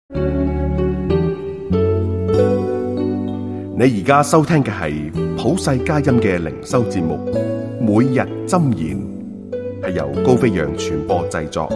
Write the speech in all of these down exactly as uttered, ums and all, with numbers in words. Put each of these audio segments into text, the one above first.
你而家收聽嘅係普世佳音嘅靈修節目，每日箴言，係由高飛揚傳播製作。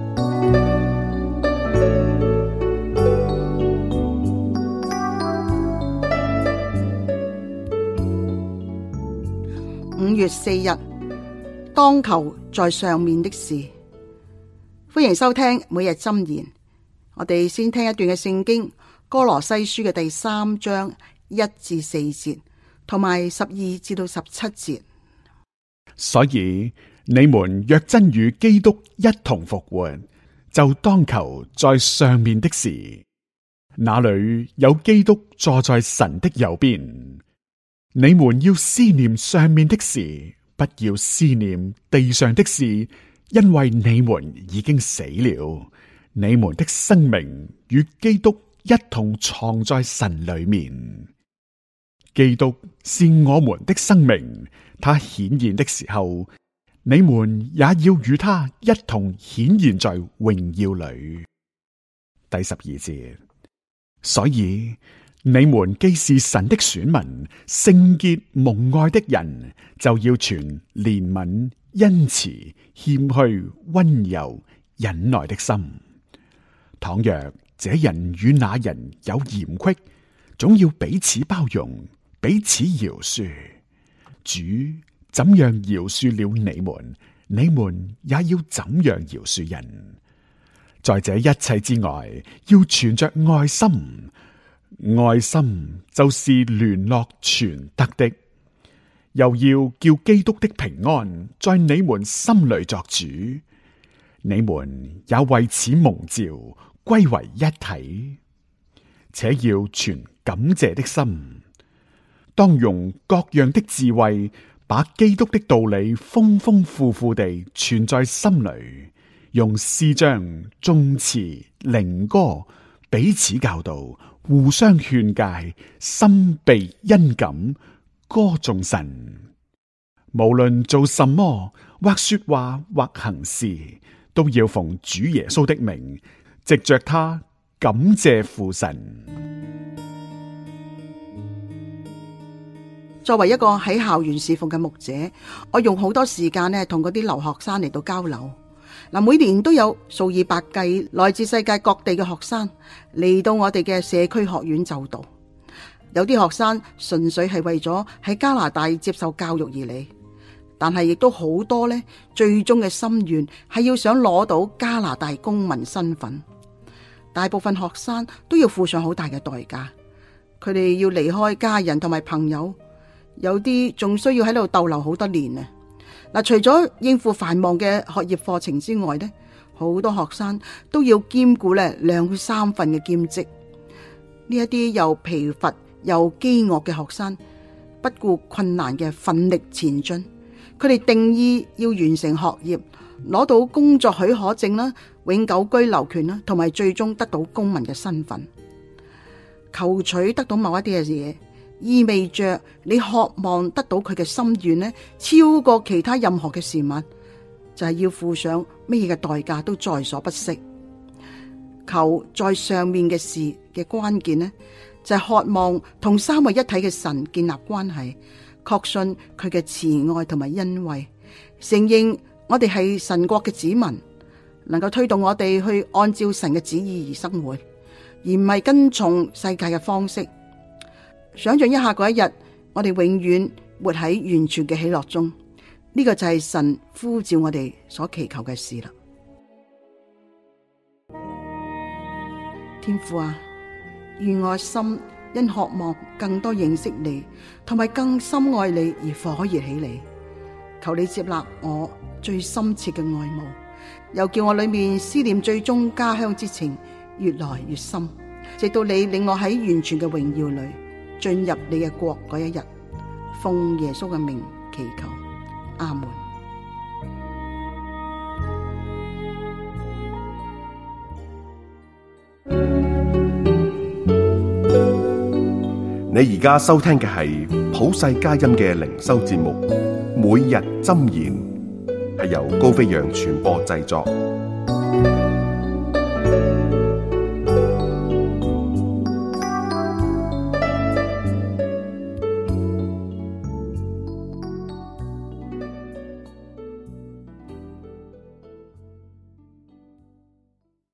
五月四日，當求在上面的事。歡迎收聽每日箴言。我哋先聽一段嘅聖經，歌羅西書嘅第三章一至四節，同埋十二至到十七節。 所以你們若真與基督一同復活，就當求在上面的事，那裏有基督坐在神的右邊。你們要思念上面的事，不要思念地上的事，因為你們已經死了，你們的生命與基督一同藏在神裏面。基督是我們的生命，他顯現的時候，你們也要與他一同顯現在榮耀裏。第十二節，所以你們既是神的選民，聖潔蒙愛的人，就要存憐憫、恩慈、謙虛、溫柔、忍耐的心。倘若這人與那人有嫌隙，總要彼此包容，彼此饒恕。主怎樣饒恕了你們，你們也要怎樣饒恕人。在這一切之外，要存着愛心。愛心就是聯絡全德的，又要叫基督的平安在你們心裏作主。你們也為此蒙召，歸為一體，且要存感謝的心。當用各樣的智慧，把基督的道理豐豐富富地存在心裏，用詩章、頌詞、靈歌彼此教導，互相勸誡，心被恩感，歌頌神。無論做什麼，或說話，或行事，都要奉主耶穌的名，藉着他感謝父神。 作為一個喺校園侍奉嘅牧者，我用好多時間呢同嗰啲留學生嚟到交流。嗱，每年都有數以百計來自世界各地嘅學生嚟到我哋嘅社區學院就讀。有啲學生純粹係為咗喺加拿大接受教育而嚟，但係亦都好多呢，最終嘅心願係要想攞到加拿大公民身份。大部分學生都要付上好大嘅代價，佢哋要離開家人同埋朋友，有啲仲需要喺度逗留好多年啊！嗱，除咗應付繁忙嘅學業課程之外呢，好多學生都要兼顧咧兩三份嘅兼職。呢一啲又疲乏又飢餓嘅學生，不顧困難嘅奮力前進。佢哋定義要完成學業，攞到工作許可證啦、永久居留權啦，同埋最終得到公民嘅身份。求取得到某一啲嘅嘢，意味着你渴望得到佢嘅心願呢，超過其他任何嘅事物，就係要付上乜嘢嘅代價都在所不惜。求在上面嘅事嘅關鍵呢，就係渴望同三位一體嘅神建立關係，確信佢嘅慈愛同埋恩惠，承認我哋係神國嘅子民，能夠推動我哋去按照神嘅旨意而生活，而唔係跟從世界嘅方式。想象一下嗰一日，我哋永遠活喺完全嘅喜樂中，呢個就係神呼召我哋所祈求嘅事啦。天父啊，願我心因渴望更多認識你，同埋更深愛你而火熱起嚟。求你接納我最深切嘅愛慕，又叫我裏面思念最終家鄉之情越來越深，直到你領我喺完全嘅榮耀裏進入你嘅國嗰一日。奉耶穌嘅名祈求，阿門。 你而家收聽嘅係普世佳音嘅靈修節目《每日箴言》，係由高飛揚傳播製作。